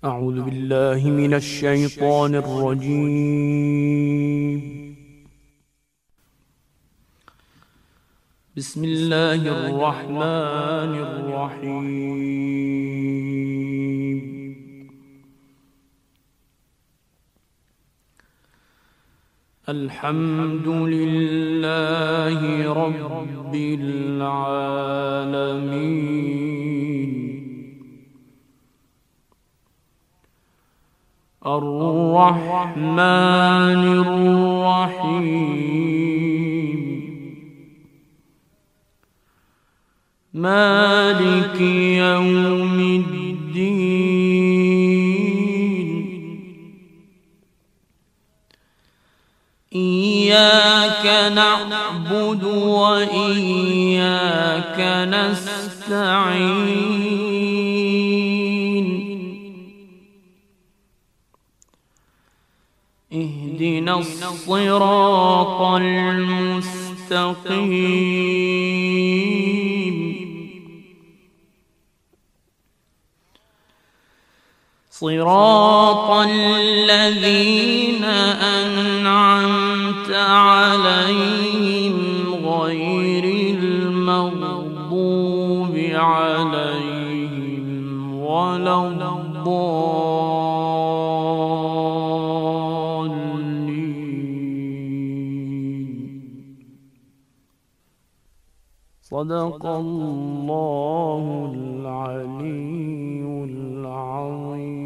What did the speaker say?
أعوذ بالله من الشيطان الرجيم. بسم الله الرحمن الرحيم. الحمد لله رب العالمين، الرحمن الرحيم، مالك يوم الدين. إياك نعبد وإياك نستعين، اهدنا الصراط المستقيم، صراط الذين أنعمت عليهم غير المغضوب عليهم ولا الضالين. صدق الله العلي العظيم.